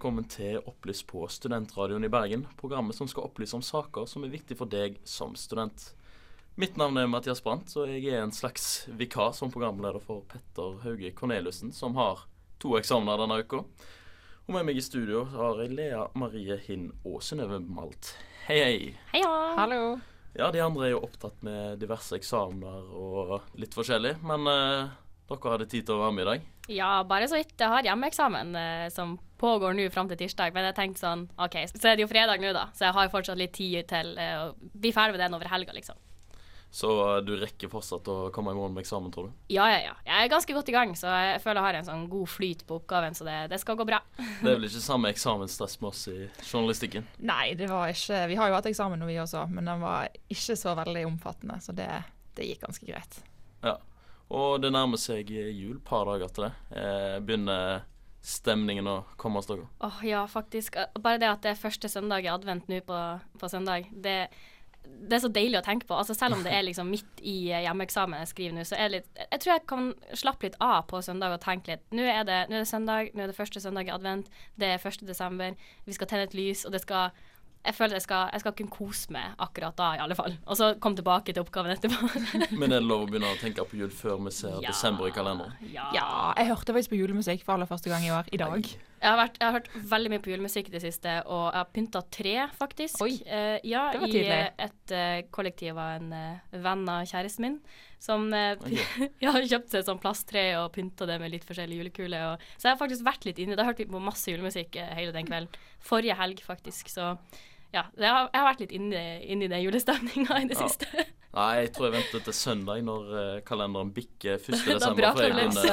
velkommen til Opplyst på Studentradioen i Bergen, programmet som skal opplyse om saker som er viktig for deg som student. Mitt navn er Mathias Brandt, og jeg er en slags vikar som programleder for Petter Hauge Corneliussen, som har 2 eksamener denne uka. Og med meg i studio har jeg Lea Marie Hinn og Synnøve Malt. Hei, hei! Heia! Hallo. Ja, de andre er jo opptatt med diverse eksamener og litt forskjellig, men dere hadde tid til å være med i dag. Ja, bare så vidt. Jeg har hjemmeeksamen som pågår nå frem til tirsdag, men jeg tenkte sånn, ok, så er det jo fredag nå da, så jeg har fortsatt litt tid til å bli ferdig med den over helga, liksom. Så du rekker fortsatt å komme i morgen med eksamen, tror du? Ja. Jeg er ganske godt i gang, så jeg føler jeg har en sånn god flyt på oppgaven, så det skal gå bra. Det er vel ikke samme eksamensstress med oss i journalistikken? Nei, det var ikke. Vi har jo hatt eksamen nå vi også, men den var ikke så veldig omfattende, så det gikk ganske greit. Ja, og det nærmer seg jul, par dager til det. Begynner stemningen å komme hos dere? Ja, faktisk. Bare det at det er første søndag i advent nå på søndag, det er så deilig å tenke på. Altså selv om det er liksom midt i hjemmeeksamen jeg skriver nå, så er det litt, jeg tror jeg kan slappe litt av på søndag og tenke litt, nå er det søndag, nå er det første søndag i advent, det er 1. desember, vi skal tenne et lys, og jeg føler jeg skal kunne kose meg akkurat da i alle fall, og så komme tilbake til oppgaven etterpå. Men er det lov å begynne å tenke på jul før vi ser desember i kalenderen? Ja, jeg hørte faktisk på julemusikk for aller første gang i år, i dag. Jeg har hørt veldig mye på julemusikk i det siste, og jeg har pyntet 3 faktisk. Oi, ja, det var i tidlig. et kollektiv av en venn av kjæresten min, som har kjøpt seg sånn plasttre og pyntet det med litt forskjellige julekule. Så jeg har faktisk vært litt inne, da hørte vi på masse julemusikk hele den kvelden. Forrige helg faktisk, så ja, jeg har vært litt inne i den julestemningen i det siste. Nei, jeg tror jeg venter til søndag når kalenderen bikker 1. Da desember. braker det litt.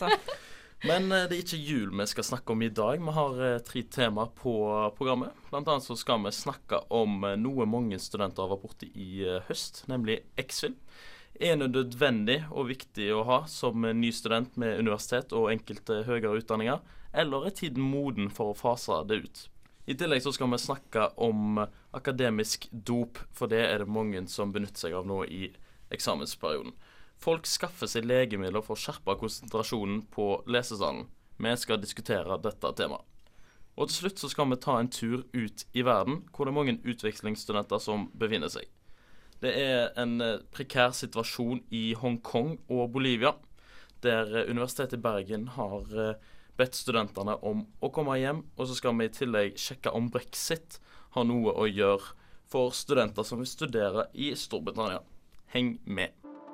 Men det er ikke jul vi skal snakke om i dag. Vi har 3 temaer på programmet. Blant annet så skal vi snakke om noe mange studenter har vært borte i høst, nemlig X-Fill. Er det nødvendig og viktig å ha som ny student med universitet og enkelte høyere utdanninger, eller er tiden moden for å fase det ut? I tillegg så skal vi snakke om akademisk dop, for det er det mange som benytter seg av nå i eksamensperioden. Folk skaffer seg legemidler for å skjerpe konsentrasjonen på lesesalen. Vi skal diskutere dette temaet. Og til slutt så skal vi ta en tur ut i verden, hvor det er mange utvekslingsstudenter som befinner seg. Det er en prekær situasjon i Hongkong og Bolivia, der Universitetet i Bergen har bedt studentene om å komme hjem, og så skal vi i tillegg sjekke om Brexit har noe å gjøre for studenter som vil studere i Storbritannia. Heng med!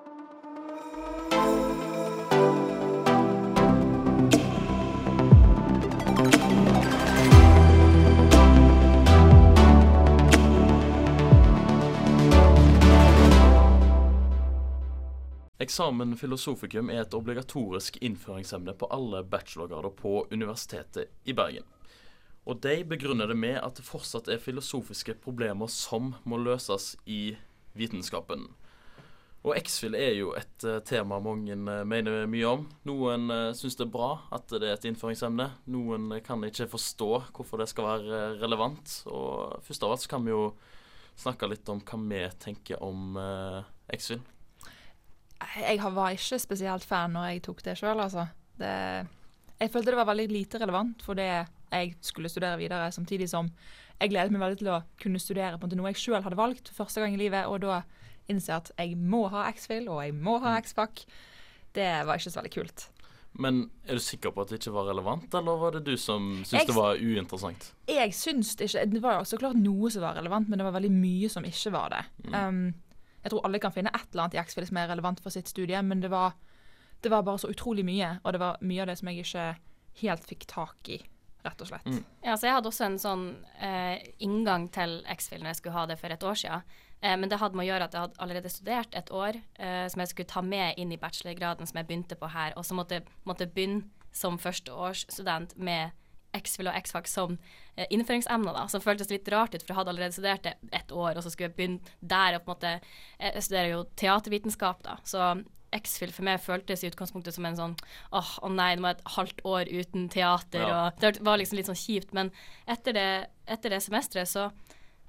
Eksamen filosofikum er et obligatorisk innføringsemne på alle bachelorgrader på Universitetet i Bergen. Og de begrunner det med at det fortsatt er filosofiske problemer som må løses i vitenskapen. Og X-Fill er jo et tema mange mener mye om. Noen synes det er bra at det er et innføringsemne. Noen kan ikke forstå hvorfor det skal være relevant. Og først av alt så kan vi jo snakke litt om hva vi tenker om X-Fill. Jeg var ikke spesielt fan når jeg tok det selv, altså. Jeg følte det var veldig lite relevant for det jeg skulle studere videre, samtidig som jeg gledet meg veldig til å kunne studere på noe jeg selv hadde valgt for første gang i livet, og da innse at jeg må ha X-Fill, og jeg må ha X-Fac. Det var ikke så veldig kult. Men er du sikker på at det ikke var relevant, eller var det du som syntes det var uinteressant? Jeg syns ikke, det var jo så klart noe som var relevant, men det var veldig mye som ikke var det. Jeg tror alle kan finne et eller annet i X-Fill som er relevant for sitt studie, men det var bare så utrolig mye, og det var mye av det som jeg ikke helt fikk tak i, rett og slett. Ja, så jeg hadde også en sånn inngang til X-Fill når jeg skulle ha det for et år siden, men det hadde med å gjøre at jeg hadde allerede studert et år, som jeg skulle ta med inn i bachelorgraden som jeg begynte på her, og så måtte begynne som førsteårsstudent med X-Fill og X-Fac som innføringsemner da, som føltes litt rart ut, for jeg hadde allerede studert det et år, og så skulle jeg begynne der, og på en måte, jeg studerer jo teatervitenskap da, så X-Fill for meg føltes i utgangspunktet som en sånn, nei, det var et halvt år uten teater, og det var liksom litt sånn kjipt, men etter det semesteret så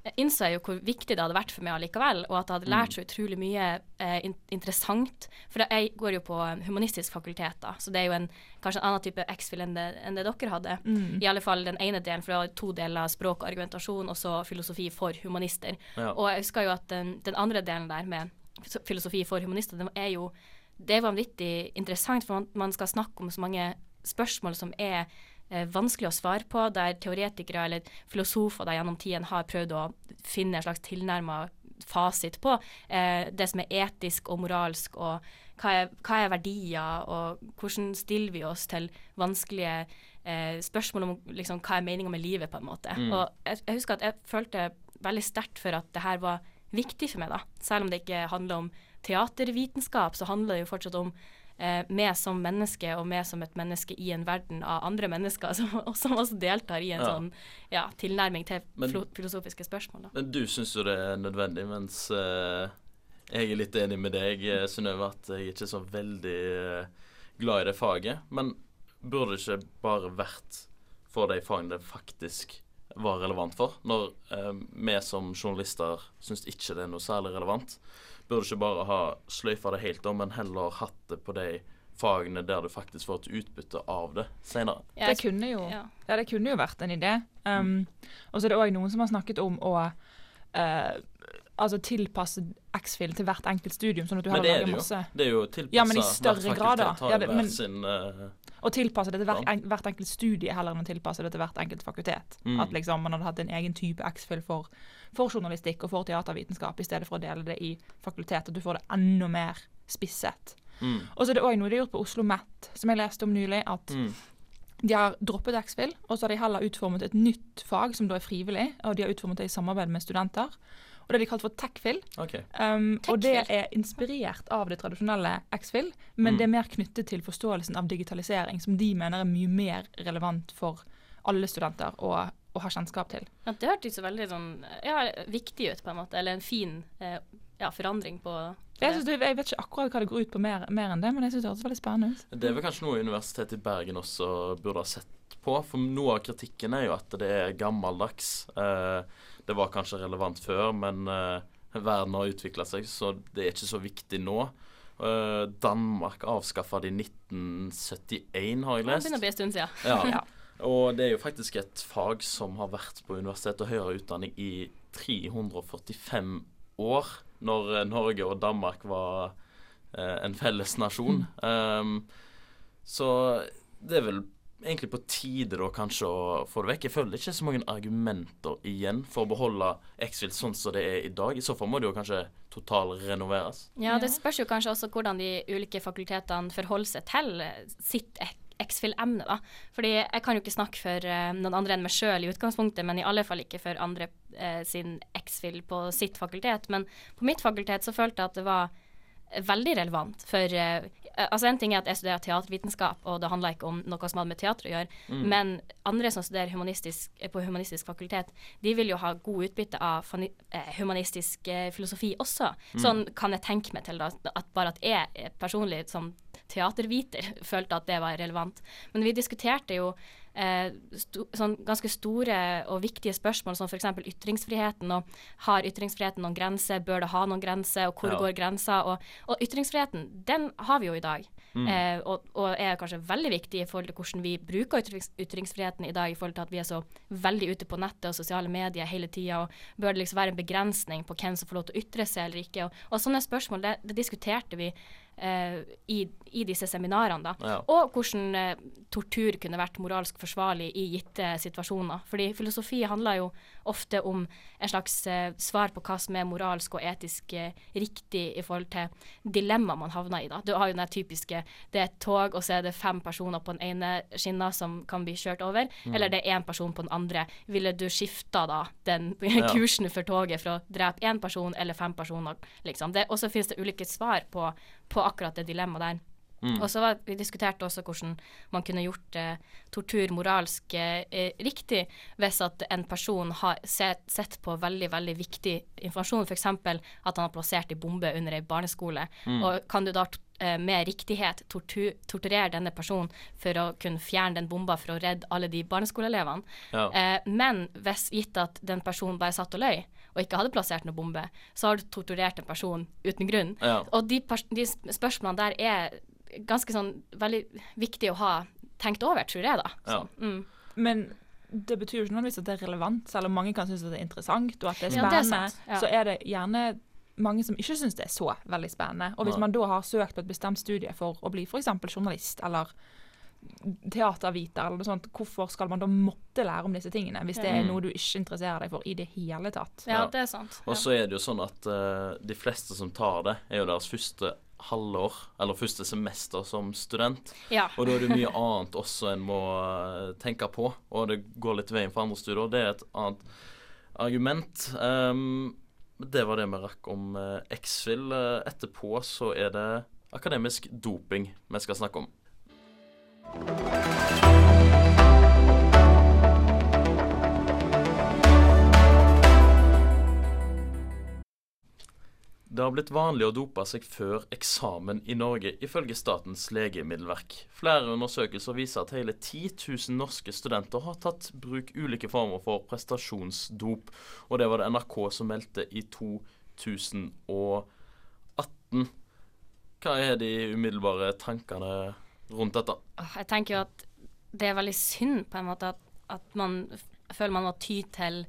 innså jeg jo hvor viktig det hadde vært for meg allikevel, og at jeg hadde lært så utrolig mye interessant. For jeg går jo på humanistisk fakultet da, så det er jo kanskje en annen type X-fil enn det dere hadde. I alle fall den ene delen, for det var 2 deler språk og argumentasjon, og så filosofi for humanister. Ja. Og jeg husker jo at den andre delen der med filosofi for humanister, det er vanvittig interessant, for man skal snakke om så mange spørsmål som vanskelig å svare på, der teoretikere eller filosofer gjennom tiden har prøvd å finne en slags tilnærmet fasit på det som etisk og moralsk, og hva verdier, og hvordan stiller vi oss til vanskelige spørsmål om liksom, hva meningen med livet på en måte. Og jeg husker at jeg følte veldig sterkt for at det her var viktig for meg da. Selv om det ikke handler om teatervitenskap, så handler det jo fortsatt om meg som menneske, og meg som et menneske i en verden av andre mennesker som også deltar i en sånn tilnærming til filosofiske spørsmål. Da. Men du synes jo det nødvendig, mens jeg litt enig med deg, Synnøve, at jeg ikke så veldig glad i det faget. Men burde det ikke bare vært for de fagene det faktisk var relevant for, når vi som journalister synes ikke det noe særlig relevant? Burde ikke bare ha sløyfa det helt om, men heller hatt det på de fagene der du faktisk får et utbytte av det senere. Det kunne jo vært en idé. Og så er det også noen som har snakket om å tilpasse X-fil til hvert enkelt studium, sånn at du har laget masse. Det er jo tilpasset men i større grad. Og tilpasse det til hvert enkelt studie heller enn å tilpasse det til hvert enkelt fakultet. At liksom man hadde hatt en egen type X-fil for journalistikk og for teatervitenskap, i stedet for å dele det i fakultet, at du får det enda mer spisset. Og så er det også noe de har gjort på Oslo Met, som jeg leste om nylig, at de har droppet X-fil, og så har de heller utformet et nytt fag, som da er frivillig, og de har utformet det i samarbeid med studenter. Og det er de kalt for tech-fil. Okay. Og det er inspirert av det tradisjonelle X-fil, men det er mer knyttet til forståelsen av digitalisering, som de mener er mye mer relevant for alle studenter å ha kjennskap til. Ja, det hørtes så veldig sånn, viktig ut på en måte, eller en fin forandring på det. Jeg vet ikke akkurat hva det går ut på mer enn det, men jeg synes det høres veldig spennende ut. Det er vel kanskje noe Universitetet i Bergen også burde ha sett på, for noe av kritikken er jo at det er gammeldags. Det var kanskje relevant før, men verden har utviklet seg, så det er ikke så viktig nå. Danmark avskaffet det i 1971, har jeg lest. Det begynner å bli en stund siden. Ja. Og det er jo faktisk et fag som har vært på universitet og høyere utdanning i 345 år, når Norge og Danmark var en felles nasjon. Så det er vel egentlig på tide da kanskje å få det vekk. Jeg føler ikke så mange argumenter igjen for å beholde X-fil sånn som det er i dag. I så fall må det jo kanskje totalrenoveres. Ja, det spørs jo kanskje også hvordan de ulike fakultetene forholder seg til sitt X-fil-emne da. Fordi jeg kan jo ikke snakke for noen andre enn meg selv i utgangspunktet, men i alle fall ikke for andre sin X-fil på sitt fakultet. Men på mitt fakultet så følte jeg at det var veldig relevant for altså en ting er at jeg studerer teatervitenskap, og det handler ikke om noe som hadde med teater å gjøre, men andre som studerer på humanistisk fakultet, de vil jo ha god utbytte av humanistisk filosofi også. Sånn kan jeg tenke meg til da, at bare at jeg personlig som teaterviter følte at det var relevant. Men vi diskuterte jo sånn ganske store og viktige spørsmål, som for eksempel ytringsfriheten, og har ytringsfriheten noen grenser, bør det ha noen grenser, og hvor går grenser, og ytringsfriheten, den har vi jo i dag, og er kanskje veldig viktig i forhold til hvordan vi bruker ytringsfriheten i dag, i forhold til at vi er så veldig ute på nettet og sosiale medier hele tiden, og bør det liksom være en begrensning på hvem som får lov til å ytre seg eller ikke, og sånne spørsmål, det diskuterte vi i disse seminarene da. Ja. Og hvordan tortur kunne vært moralsk forsvarlig i gitte situasjoner. Fordi filosofi handler jo ofte om en slags svar på hva som er moralsk og etisk riktig i forhold til dilemma man havner i da. Du har jo den typiske, det er et tog og så er det 5 personer på den ene skinna som kan bli kjørt over, eller det er 1 person på den andre. Ville du skifta da den kursen for toget for å drepe 1 person eller 5 personer liksom. Og så finnes det ulike svar på akkurat det dilemmaet der. Og så vi diskuterte også hvordan man kunne gjort tortur moralsk riktig hvis at en person har sett på veldig, veldig viktig informasjon, for eksempel at han har plassert en bombe under en barneskole, og kan du da med riktighet torturere denne personen for å kunne fjerne den bomba for å redde alle de barneskoleelevene. Ja. Men hvis gitt at den personen bare satt og løy, og ikke hadde plassert noen bombe, så har du torturert en person uten grunn. Ja. Og de spørsmålene der er ganske sånn veldig viktig å ha tenkt over, tror jeg da. Så, Men det betyr jo ikke nødvendigvis at det er relevant, selv om mange kan synes at det er interessant, og at det er Ja, det er spennende, sant, ja. så er det gjerne mange som ikke synes det er så veldig spennende. Og hvis man da har søkt på et bestemt studie for å bli for eksempel journalist, eller teaterviter, eller noe sånt, hvorfor skal man da måtte lære om disse tingene, hvis det er noe du ikke interesserer deg for i det hele tatt? Ja, det er sant. Og så er det jo sånn at de fleste som tar det, er jo deres første halvår, eller første semester som student. Ja. Og da er det mye annet også en må tenke på, og det går litt veien for andre studier, og det er et annet argument. Det var det vi rakk om X-Fill. Etterpå så er det akademisk doping vi skal snakke om. Det har blitt vanlig å dope seg før eksamen i Norge, ifølge Statens legemiddelverk. Flere undersøkelser viser at hele 10 000 norske studenter har tatt bruk ulike former for prestasjonsdop, og det var det NRK som meldte i 2018. Hva er de umiddelbare tankene rundt dette? Jeg tenker jo at det er veldig synd på en måte at man føler man må ty til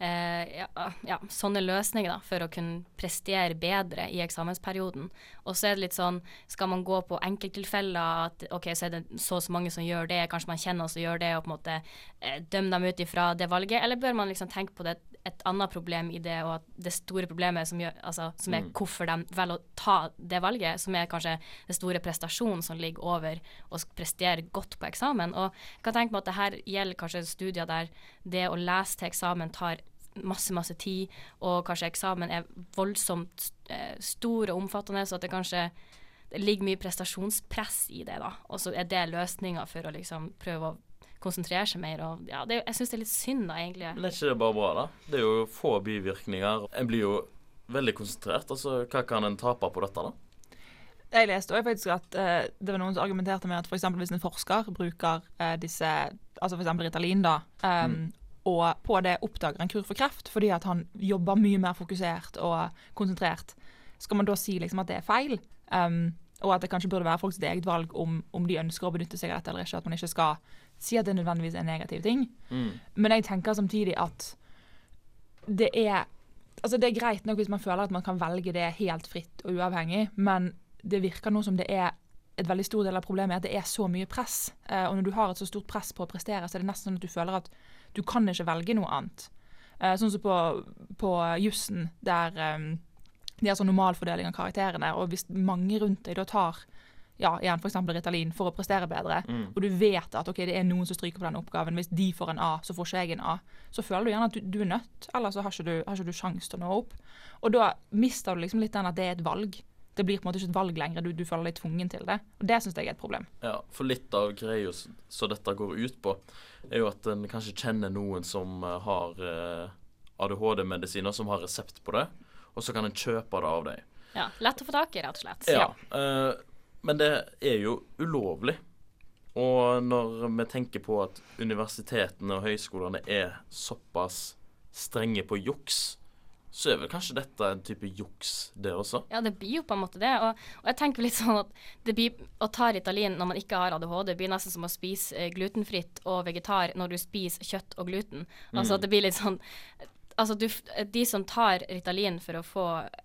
sånne løsninger da, for å kunne prestere bedre i eksamensperioden. Og så er det litt sånn, skal man gå på enkelttilfeller, at ok, så er det så mange som gjør det, kanskje man kjenner oss og gjør det, og på en måte dømme dem ut ifra det valget, eller bør man liksom tenke på det et annet problem i det, og at det store problemet som er hvorfor de velger å ta det valget, som er kanskje det store prestasjonen som ligger over å prestere godt på eksamen. Og jeg kan tenke meg at det her gjelder kanskje studier der det å lese til eksamen tar masse tid, og kanskje eksamen er voldsomt stor og omfattende, så at det ligger mye prestasjonspress i det da, og så er det løsninger for å liksom prøve å konsentrere seg mer, og ja, jeg synes det er litt synd da, egentlig. Men er ikke det bare bra da? Det er jo få bivirkninger. En blir jo veldig konsentrert, altså hva kan en tape på dette da? Jeg leste også faktisk at det var noen som argumenterte med at for eksempel hvis en forsker bruker disse, altså for eksempel Ritalin da, og på det oppdager en kur for kreft, fordi at han jobber mye mer fokusert og konsentrert. Skal man da si liksom at det er feil? Og at det kanskje burde være folks eget valg om de ønsker å benytte seg av dette eller ikke, at man ikke skal si at det nødvendigvis er en negativ ting. Men jeg tenker samtidig at det er greit nok hvis man føler at man kan velge det helt fritt og uavhengig, men det virker nå som det er et veldig stor del av problemet at det er så mye press. Og når du har et så stort press på å prestere, så er det nesten sånn at du føler at du kan ikke velge noe annet. Sånn som på jussen, der de har sånn normalfordeling av karakterene, og hvis mange rundt deg da tar, igjen for eksempel Ritalin, for å prestere bedre, og du vet at ok, det er noen som stryker på den oppgaven, hvis de får en A, så får ikke jeg en A, så føler du gjerne at du er nødt, eller så har ikke du sjans til å nå opp. Og da mister du liksom litt den at det er et valg. Det blir på en måte ikke et valg lenger, du føler deg tvungen til det. Og det synes jeg er et problem. Ja, for litt av greia så dette går ut på, er jo at en kanskje kjenner noen som har ADHD-medisiner, som har resept på det, og så kan en kjøpe det av deg. Ja, lett å få tak i, rett og slett. Ja, men det er jo ulovlig. Og når vi tenker på at universitetene og høyskolene er såpass strenge på juks, så er vel kanskje dette en type juks det også? Ja, det blir jo på en måte det. Og jeg tenker litt sånn at det blir å ta Ritalin når man ikke har ADHD, det blir nesten som å spise glutenfritt og vegetar når du spiser kjøtt og gluten. Altså det blir litt sånn, altså de som tar Ritalin for å få,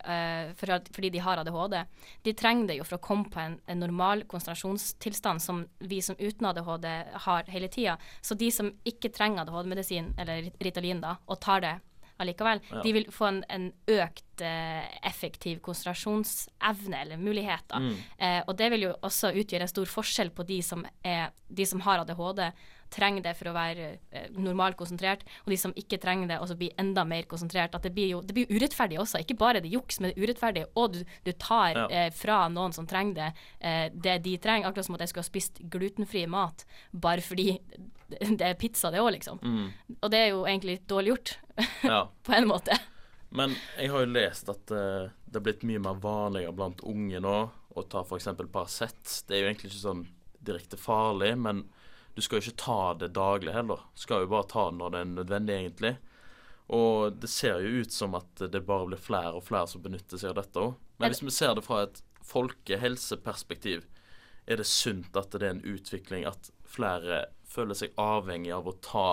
fordi de har ADHD, de trenger det jo for å komme på en normal konsentrasjonstilstand som vi som uten ADHD har hele tiden. Så de som ikke trenger ADHD-medisin, eller Ritalin da, og tar det allikevel, de vil få en økt effektiv konsentrasjonsevne eller mulighet da. Og det vil jo også utgjøre en stor forskjell på de som har ADHD, trenger det for å være normalt konsentrert, og de som ikke trenger det, og så blir enda mer konsentrert. At det blir jo urettferdig også, ikke bare det juks, men det urettferdig, og du tar fra noen som trenger det de trenger, akkurat som at jeg skulle ha spist glutenfri mat, bare fordi det er pizza det også, liksom. Og det er jo egentlig dårlig gjort, på en måte. Men jeg har jo lest at det er blitt mye mer vanligere blant unge nå å ta for eksempel Paracet. Det er jo egentlig ikke sånn direkte farlig, men du skal jo ikke ta det daglig heller. Du skal jo bare ta det når det er nødvendig egentlig. Og det ser jo ut som at det bare blir flere og flere som benytter seg av dette også. Men hvis vi ser det fra et folkehelseperspektiv, er det sunt at det er en utvikling at flere føler seg avhengig av å ta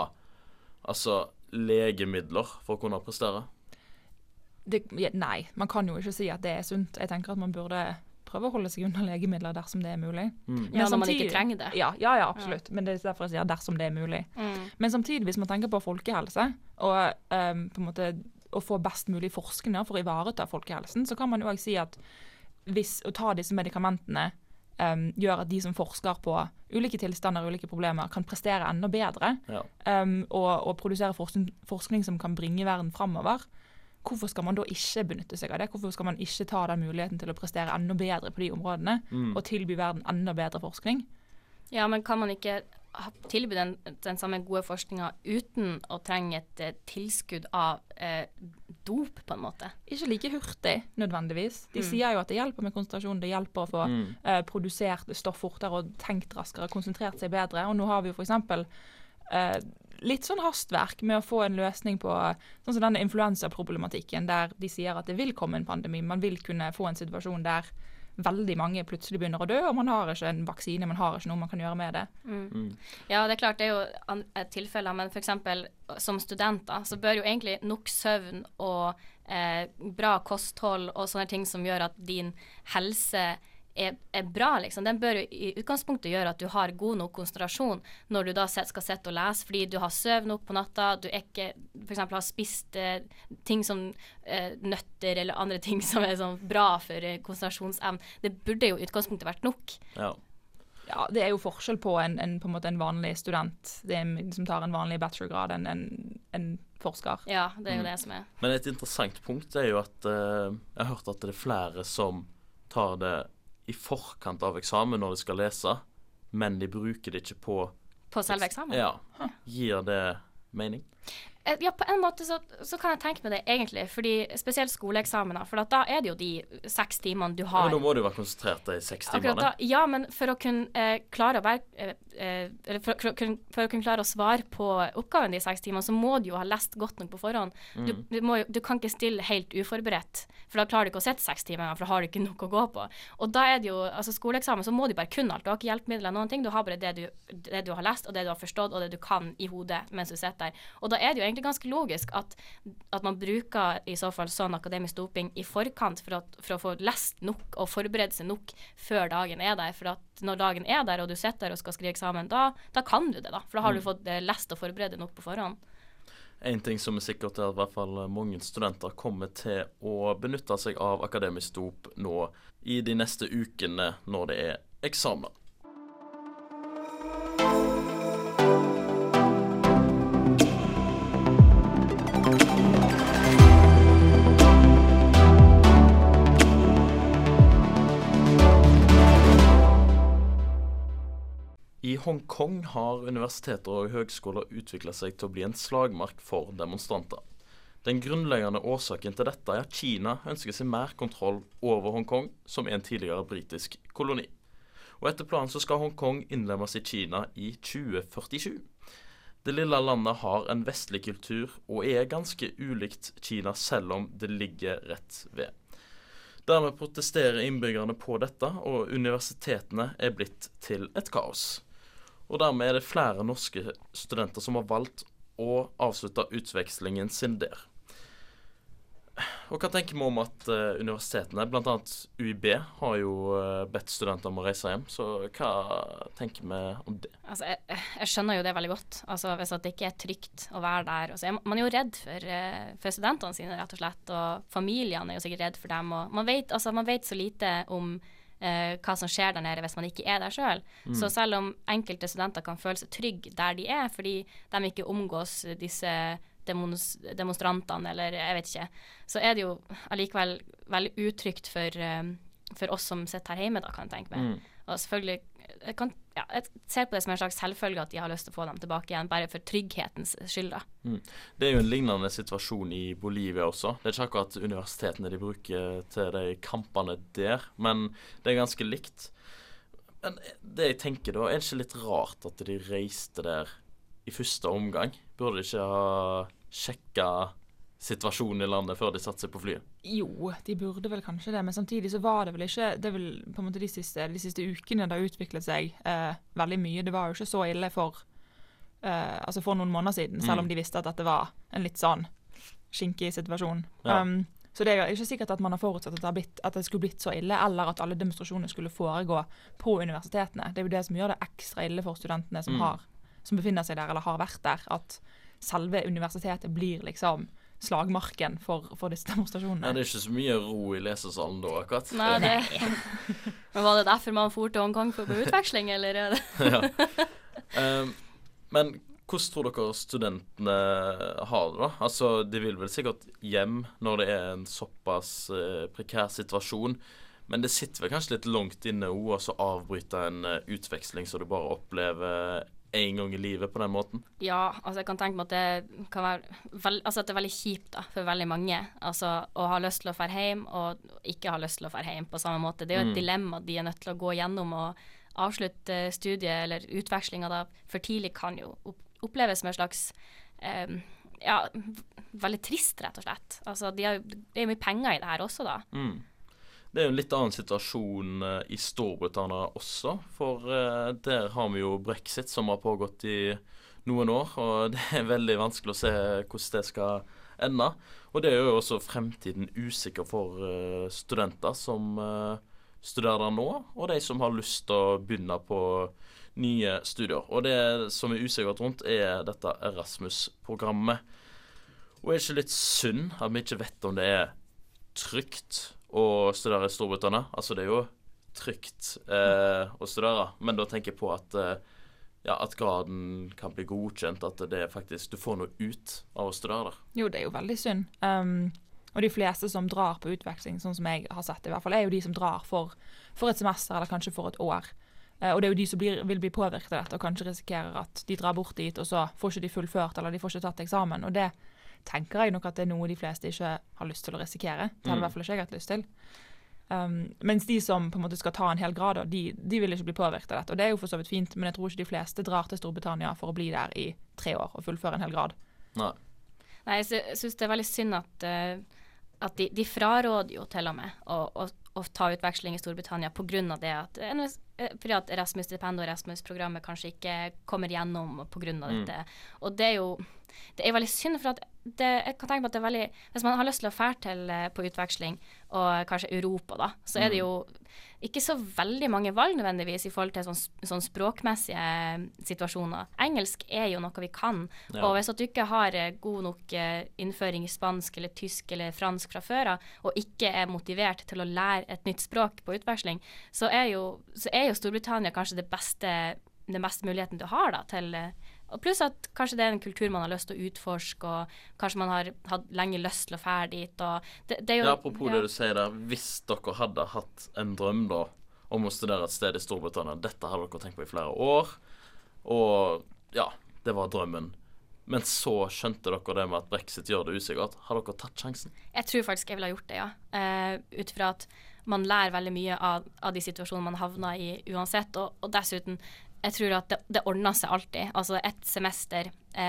legemidler for å kunne prestere? Nei, man kan jo ikke si at det er sunt. Jeg tenker at man burde prøve å holde seg unna legemidler dersom det er mulig. Ja, når man ikke trenger det. Ja, absolutt. Men det er derfor jeg sier dersom det er mulig. Men samtidig, hvis man tenker på folkehelse, og på en måte å få best mulig forskning for å ivareta folkehelsen, så kan man jo også si at hvis å ta disse medikamentene gjør at de som forsker på ulike tilstander og ulike problemer kan prestere enda bedre, og produsere forskning som kan bringe verden fremover, hvorfor skal man da ikke benytte seg av det? Hvorfor skal man ikke ta den muligheten til å prestere enda bedre på de områdene, og tilby verden enda bedre forskning? Ja, men kan man ikke tilby den samme gode forskningen uten å trenge et tilskudd av dop, på en måte? Ikke like hurtig, nødvendigvis. De sier jo at det hjelper med konsentrasjon, det hjelper å få produsert stoff fortere og tenkt raskere, konsentrert seg bedre. Og nå har vi jo for eksempel litt sånn hastverk med å få en løsning på sånn som denne influensaproblematikken, der de sier at det vil komme en pandemi. Man vil kunne få en situasjon der veldig mange plutselig begynner å dø, og man har ikke en vaksine, man har ikke noe man kan gjøre med det. Ja, det er klart, det er jo et tilfelle, men for eksempel som studenter, så bør jo egentlig nok søvn og bra kosthold og sånne ting som gjør at din helse er bra, liksom. Den bør jo i utgangspunktet gjøre at du har god nok konsentrasjon når du da skal sette og lese, fordi du har søvn nok på natta, du ikke for eksempel har spist ting som nøtter eller andre ting som er sånn bra for konsentrasjonsevnen. Det burde jo i utgangspunktet vært nok. Ja, det er jo forskjell på på en måte en vanlig student som tar en vanlig bachelorgrad en forsker. Ja, det er jo det som er. Men et interessant punkt er jo at jeg har hørt at det er flere som tar det i forkant av eksamen når de skal lese, men de bruker det ikke på selve eksamen? Ja. Gir det mening? Ja, på en måte så kan jeg tenke meg det egentlig, fordi spesielt skoleeksamener, for da er det jo de 6 timene du har. Men da må du være konsentrert i 6 timene. Ja, men for å kunne klare å være for å kunne klare å svare på oppgaven de 6 timene, så må du jo ha lest godt nok på forhånd. Du kan ikke stille helt uforberedt, for da klarer du ikke å sette 6 timer, for da har du ikke nok å gå på. Og da er det jo, skoleeksamen, så må du bare kunne alt. Du har ikke hjelpemidler eller noen ting, du har bare det du har lest, og det du har forstått, og det du kan i hodet mens du sitter der. Og da er det jo egentlig ganske logisk at man bruker i så fall sånn akademisk doping i forkant for å få lest nok og forberede seg nok før dagen er der, for at når dagen er der og du sitter der og skal skrive eksamen, da kan du det da, for da har du fått lest og forberedt nok på forhånd. En ting som er sikkert er at i hvert fall mange studenter kommer til å benytte seg av akademisk dop nå i de neste ukene når det er eksamener. I Hongkong har universiteter og høgskoler utviklet seg til å bli en slagmark for demonstranter. Den grunnleggende årsaken til dette er at Kina ønsker seg mer kontroll over Hongkong, som en tidligere britisk koloni. Og etter planen så skal Hongkong innlemmes i Kina i 2047. Det lille landet har en vestlig kultur og er ganske ulikt Kina, selv om det ligger rett ved. Dermed protesterer innbyggerne på dette, og universitetene er blitt til et kaos. Og dermed er det flere norske studenter som har valgt å avslutte utvekslingen sin der. Og hva tenker vi om at universitetene, blant annet UiB, har jo bedt studenter om å reise hjem, så hva tenker vi om det? Altså, jeg skjønner jo det veldig godt, altså hvis det ikke er trygt å være der. Altså, man er jo redd for studentene sine, rett og slett, og familiene er jo sikkert redd for dem, og man vet så lite om hva som skjer der nede hvis man ikke er der selv. Så selv om enkelte studenter kan føle seg trygg der de er, fordi de ikke omgås disse demonstrantene, eller jeg vet ikke, så er det jo allikevel veldig utrygt for oss som sitter her hjemme da, kan jeg tenke meg. Og selvfølgelig, jeg ser på det som en slags selvfølge at de har lyst til å få dem tilbake igjen, bare for trygghetens skyld da. Det er jo en lignende situasjon i Bolivia også. Det er ikke akkurat universitetene de bruker til de kampene der, men det er ganske likt. Men det jeg tenker da, er det ikke litt rart at de reiste der i første omgang? Burde de ikke ha sjekket situasjonen i landet før de satte seg på flyet? Jo, de burde vel kanskje det, men samtidig så var det vel ikke, det er vel på en måte de siste ukene det har utviklet seg veldig mye. Det var jo ikke så ille for noen måneder siden, selv om de visste at dette var en litt sånn skinkig situasjon. Ja. Så det er jo ikke sikkert at man har forutsett at det skulle blitt så ille, eller at alle demonstrasjoner skulle foregå på universitetene. Det er jo det som gjør det ekstra ille for studentene som befinner seg der, eller har vært der, at selve universitetet blir liksom slagmarken for disse demonstrasjonene. Ja, det er ikke så mye ro i lesesalen da, akkurat. Nei, Men var det derfor man for til Hongkong på utveksling, eller er det? Ja. Men hvordan tror dere studentene har det da? Altså, de vil vel sikkert hjem når det er en såpass prekær situasjon, men det sitter vel kanskje litt langt inne å avbryte en utveksling så du bare opplever en gang i livet på den måten? Ja, altså jeg kan tenke meg at det kan være at det er veldig kjipt da, for veldig mange. Altså å ha lyst til å fære hjem og ikke ha lyst til å fære hjem på samme måte. Det er jo et dilemma de er nødt til å gå gjennom, og avslutte studiet eller utvekslinga da for tidlig kan jo oppleves som en slags veldig trist, rett og slett. Altså det er jo mye penger i det her også da. Det er jo en litt annen situasjon i Storbritannia også, for der har vi jo Brexit som har pågått i noen år, og det er veldig vanskelig å se hvordan det skal ende. Og det er jo også fremtiden usikker for studenter som studerer der nå, og de som har lyst til å begynne på nye studier. Og det som er usikkert rundt er dette Erasmus-programmet. Og er det ikke litt synd at vi ikke vet om det er trygt å studere i Storbritannia? Altså det er jo trygt å studere, men da tenker jeg på at graden kan bli godkjent, at det er faktisk, du får noe ut av å studere der. Jo, det er jo veldig synd. Og de fleste som drar på utveksling, sånn som jeg har sett i hvert fall, er jo de som drar for et semester, eller kanskje for et år. Og det er jo de som vil bli påvirket av dette, og kanskje risikerer at de drar bort dit, og så får ikke de fullført, eller de får ikke tatt eksamen. Og det tenker jeg nok at det er noe de fleste ikke har lyst til å risikere. Det hadde i hvert fall ikke jeg hatt lyst til. Mens de som på en måte skal ta en hel grad, de vil ikke bli påvirket av dette. Og det er jo for så vidt fint, men jeg tror ikke de fleste drar til Storbritannia for å bli der i 3 år og fullføre en hel grad. Nei, jeg synes det er veldig synd at de fraråder jo til og med å ta utveksling i Storbritannia på grunn av det fordi at Erasmus-stipend og Erasmus-programmet kanskje ikke kommer gjennom på grunn av dette. Og det er veldig synd, for at jeg kan tenke meg at det er veldig, hvis man har lyst til å fære til på utveksling, og kanskje Europa da, så er det jo ikke så veldig mange valg nødvendigvis i forhold til sånn språkmessige situasjoner. Engelsk er jo noe vi kan, og hvis at du ikke har god nok innføring i spansk eller tysk eller fransk fra før av, og ikke er motivert til å lære et nytt språk på utveksling, så er jo Storbritannia kanskje den beste muligheten du har da, og pluss at kanskje det er en kultur man har lyst til å utforske, og kanskje man har hatt lenge lyst til å fære dit. Og det er jo, apropos det du sier der, hvis dere hadde hatt en drøm da, om å studere et sted i Storbritannia, dette hadde dere tenkt på i flere år, og ja, det var drømmen. Men så skjønte dere det med at Brexit gjør det usikkert. Har dere tatt sjansen? Jeg tror faktisk jeg ville ha gjort det, ja. Ut fra at man lærer veldig mye av de situasjonene man havner i uansett, og dessuten jeg tror at det ordner seg alltid. Altså et semester,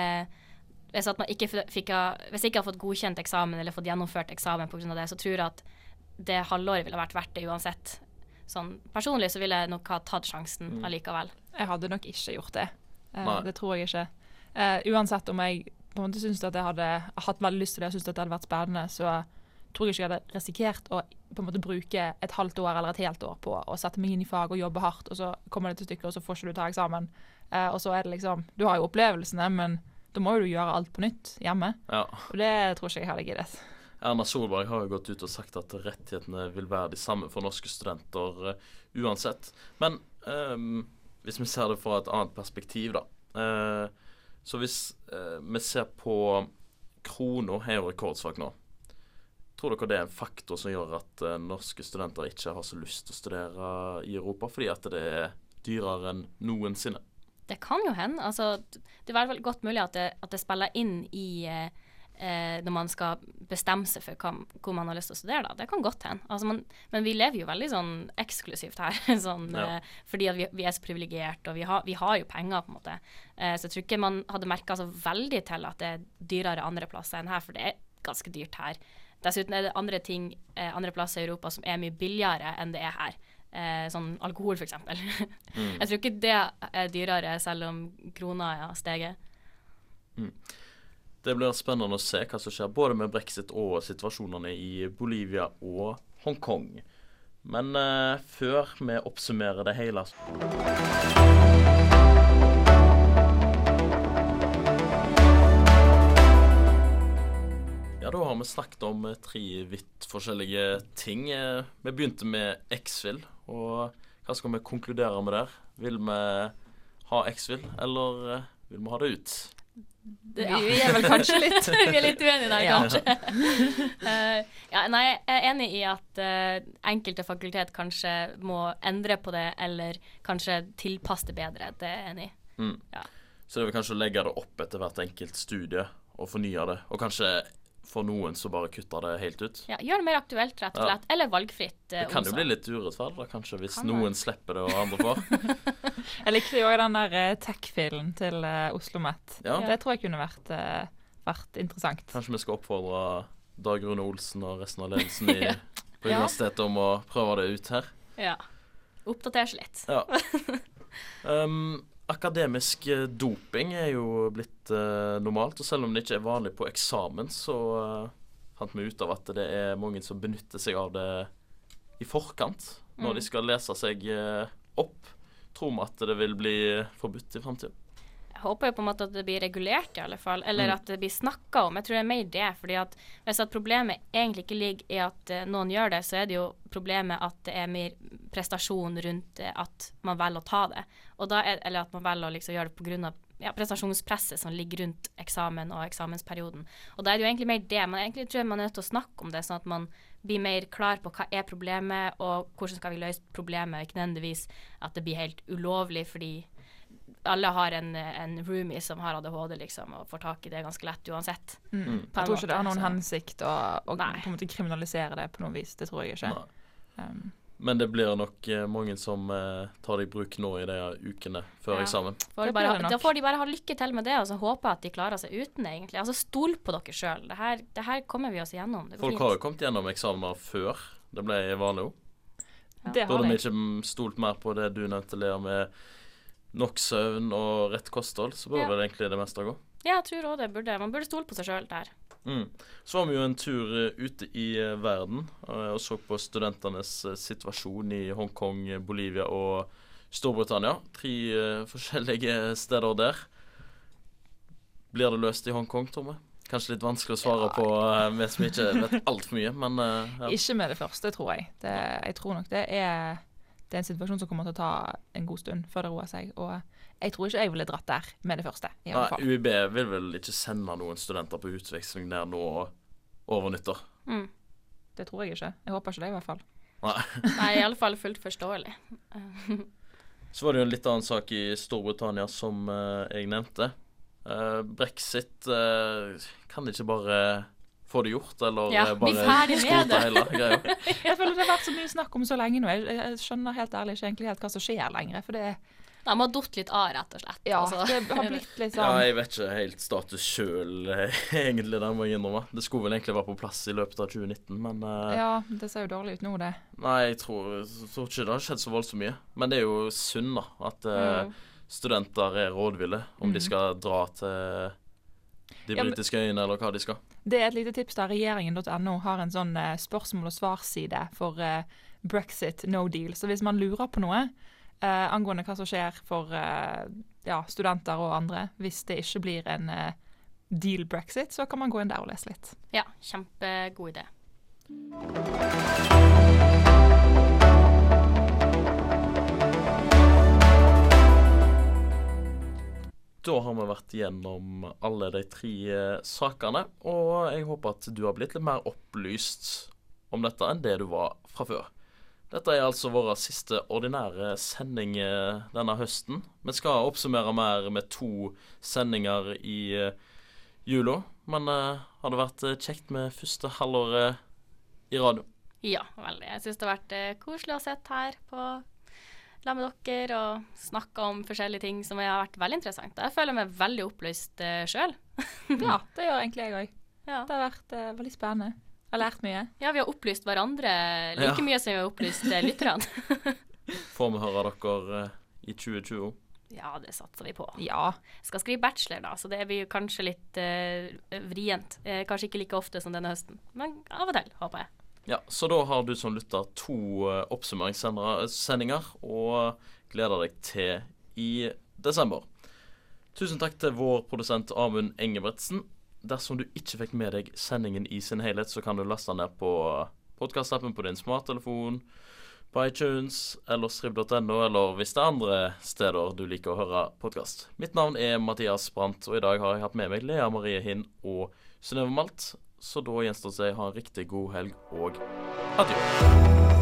hvis jeg ikke har fått godkjent eksamen eller fått gjennomført eksamen på grunn av det, så tror jeg at det halvåret ville vært verdt det uansett. Sånn, personlig så ville jeg nok ha tatt sjansen allikevel. Jeg hadde nok ikke gjort det. Det tror jeg ikke. Uansett om jeg på en måte synes at jeg hadde hatt veldig lyst til det, og synes at det hadde vært spennende, så tror jeg ikke jeg hadde risikert å på en måte bruke et halvt år eller et helt år på å sette meg inn i fag og jobbe hardt, og så kommer det til stykker, og så får ikke du ta eksamen. Og så er det liksom, du har jo opplevelsene, men da må jo du gjøre alt på nytt hjemme. Ja. Og det tror ikke jeg hadde giddet. Erna Solberg har jo gått ut og sagt at rettighetene vil være de samme for norske studenter uansett. Men hvis vi ser det fra et annet perspektiv da, så hvis vi ser på kroner er jo rekordsvak nå. Tror dere det er en faktor som gjør at norske studenter ikke har så lyst til å studere i Europa, fordi at det er dyrere enn noensinne? Det kan jo hende. Altså, det er vel godt mulig at det spiller inn i når man skal bestemme seg for hvor man har lyst til å studere. Da. Det kan godt hende. Altså, men vi lever jo veldig sånn eksklusivt her, fordi at vi er så privilegert, og vi har jo penger på en måte. Så jeg tror ikke man hadde merket så veldig til at det er dyrere andre plasser enn her, for det ganske dyrt her. Dessuten er det andre ting, andre plasser i Europa som er mye billigere enn det er her. Sånn alkohol for eksempel. Jeg tror ikke det er dyrere selv om krona har steget. Det blir spennende å se hva som skjer både med Brexit og situasjonene i Bolivia og Hongkong. Men før vi oppsummerer det hele Ja, da har vi snakket om 3 vidt forskjellige ting. Vi begynte med X-Fill, og hva skal vi konkludere med der? Vil vi ha X-Fill, eller vil vi ha det ut? Vi er vel kanskje litt Vi er litt uenige der, kanskje. Nei, jeg er enig i at enkelte fakultet kanskje må endre på det, eller kanskje tilpasse det bedre. Det er jeg enig i. Ja. Så det vil kanskje legge det opp etter hvert enkelt studie, og fornye det, og kanskje for noen så bare kutter det helt ut. Ja, gjør det mer aktuelt, rett og slett, eller valgfritt. Det kan jo bli litt urettferdig, kanskje, hvis noen slipper det og andre får. Jeg likte jo den der tech-filen til OsloMet. Ja. Det tror jeg kunne vært interessant. Kanskje vi skal oppfordre Dag Rune Olsen og resten av ledelsen på universitetet om å prøve det ut her. Ja, oppdatere seg litt. Ja. Akademisk doping er jo blitt normalt, og selv om det ikke er vanlig på eksamen, så fant vi ut av at det er mange som benytter seg av det i forkant, når de skal lese seg opp. Tror vi at det vil bli forbudt i fremtiden? Jeg håper jo på en måte at det blir regulert i alle fall, eller at det blir snakket om. Jeg tror det er mer det, fordi at hvis at problemet egentlig ikke ligger i at noen gjør det, så er det jo problemet at det er mer prestasjon rundt at man velger å ta det. Og da eller at man velger å liksom gjøre det på grunn av prestasjonspresset som ligger rundt eksamen og eksamensperioden. Og da er det jo egentlig mer det. Men egentlig tror jeg man er nødt til å snakke om det, sånn at man blir mer klar på hva er problemet, og hvordan skal vi løse problemet, ikke nødvendigvis at det blir helt ulovlig, fordi alle har en roomie som har ADHD, liksom, og får tak i det ganske lett uansett. Jeg tror ikke det har noen hensikt å på en måte kriminalisere det på noe vis. Det tror jeg ikke. Men det blir nok mange som tar det i bruk nå i de ukene før eksamen. Da får de bare ha lykke til med det, og så håpe at de klarer seg uten det, egentlig. Altså, stol på dere selv. Det her kommer vi oss igjennom. Folk har jo kommet gjennom eksamener før det ble vanlig ord. Det har de ikke stolt mer på det du nevnte, Lea, med nok søvn og rett kosthold, så burde vel egentlig det meste gå. Ja, jeg tror også det burde. Man burde stole på seg selv der. Så var vi jo en tur ute i verden og så på studentenes situasjon i Hongkong, Bolivia og Storbritannia. 3 forskjellige steder der. Blir det løst i Hongkong, Tomme? Kanskje litt vanskelig å svare på vi som ikke vet alt for mye, men Ikke med det første, tror jeg. Jeg tror nok det er en situasjon som kommer til å ta en god stund før det roer seg, og jeg tror ikke jeg ville dratt der med det første, i alle fall. UiB vil vel ikke sende noen studenter på utveksling der nå over nyttår? Det tror jeg ikke. Jeg håper ikke det i hvert fall. Nei, i alle fall fullt forståelig. Så var det jo en litt annen sak i Storbritannia som jeg nevnte. Brexit, kan det ikke bare få det gjort, eller bare skrote hele greia? Jeg føler det har vært så mye snakk om så lenge nå. Jeg skjønner helt ærlig ikke egentlig helt hva som skjer lenger, for det De har datt litt av, rett og slett. Ja, altså. Det har blitt litt sånn. Ja, jeg vet ikke helt status selv, egentlig, det må jeg innrømme. Det skulle vel egentlig være på plass i løpet av 2019, men ja, det ser jo dårlig ut nå, det. Nei, jeg tror ikke det har skjedd så voldsomt mye. Men det er jo synd, da, at studenter er rådville om de skal dra til de britiske øyene, eller hva de skal. Det er et lite tips der. Regjeringen.no har en sånn spørsmål- og svarside for Brexit no deal. Så hvis man lurer på noe angående hva som skjer for studenter og andre, hvis det ikke blir en deal Brexit, så kan man gå inn der og lese litt. Ja, kjempegod idé. Da har vi vært gjennom alle de 3 sakene, og jeg håper at du har blitt litt mer opplyst om dette enn det du var fra før. Dette er altså vår siste ordinære sending denne høsten. Vi skal oppsummere mer med 2 sendinger i jula, men har det vært kjekt med første halvåret i radio? Ja, veldig. Jeg synes det har vært koselig å sette her på la med dere og snakke om forskjellige ting som har vært veldig interessant. Jeg føler meg veldig opplyst selv. Ja, det gjør egentlig jeg også. Ja. Det har vært veldig spennende. Jeg har lært mye. Ja, vi har opplyst hverandre like mye som vi har opplyst lytterne. Får vi høre dere i 2020? Ja, det satser vi på. Ja. Skal skrive bachelor da, så det blir kanskje litt vrient. Kanskje ikke like ofte som denne høsten, men av og til, håper jeg. Ja, så da har du som lytter 2 oppsummeringssendinger og gleder deg til i desember. Tusen takk til vår produsent Amund Engebretsen. Dersom du ikke fikk med deg sendingen i sin helhet, så kan du laste den ned på podcastappen på din smarttelefon, på iTunes eller strib.no, eller hvis det er andre steder du liker å høre podcast. Mitt navn er Mathias Brandt, og i dag har jeg hatt med meg Lea Marie Hinn og Synnøve Malt. Så da gjenstår det å ha en riktig god helg og adjø.